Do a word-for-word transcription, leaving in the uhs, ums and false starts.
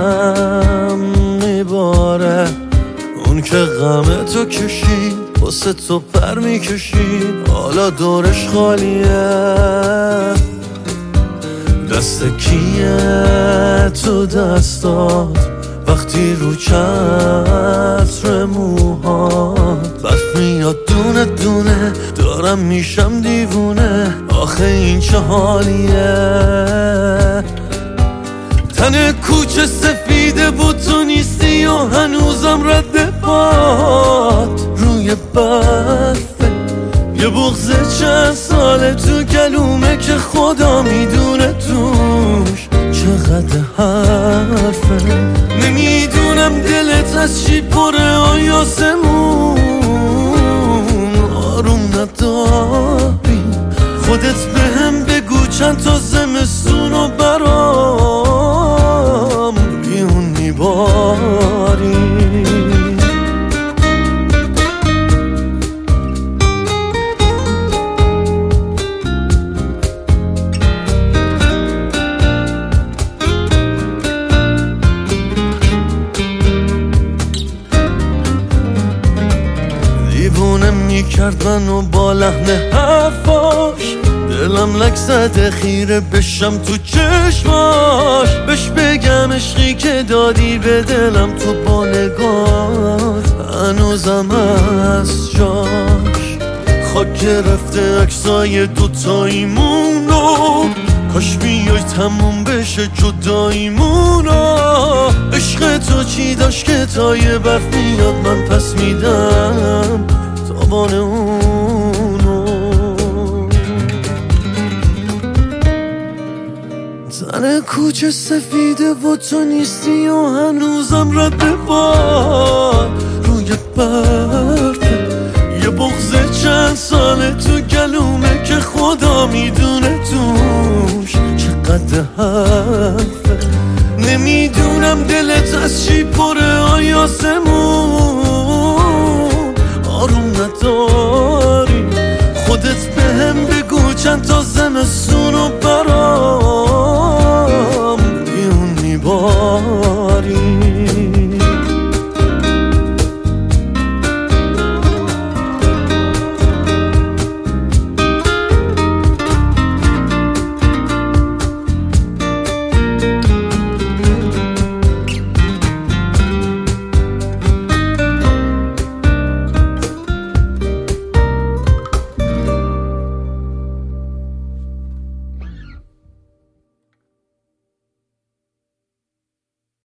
دلم میباره، اون که غم تو کشید واسه تو پر میکشید، حالا دورش خالیه. دست کیه تو دستات وقتی رو چتر موهات برف میاد دونه دونه، دارم میشم دیوونه، آخه این چه حالیه. تن کوچه سفیده بود تو نیستی و هنوزم رد پات روی برفه، یه بغض چند ساله تو گلومه که خدا میدونه توش چقدر حرفه. نمیدونم دلت از چی پره آیاسمون، آروم نداری خودت بهم بگو چند تا زمستون و برام بیون میباری. دیوونه میکرد منو با لحن حرفاش، دلم لک زده خیره بشم تو چشماش، بهش بگم عشقی که دادی به دلم تو با نگات هنوزم هست جاش. خاک گرفته عکسای دوتاییمونو، کاش بیای تموم بشه جداییمونو. عشق تو چی داشت که تا یه برف میاد من پس میدم تابان اونو. تن کوچه سفیده و تو نیستی و هنوزم رد باد روی برفه، یه بغض چند ساله تو گلومه که خدا میدونه توش چقدر حرفه. نمیدونم دلت از چی پره آیاسمون، آروم نداری خودت بهم بگو چند تا زمستون و برام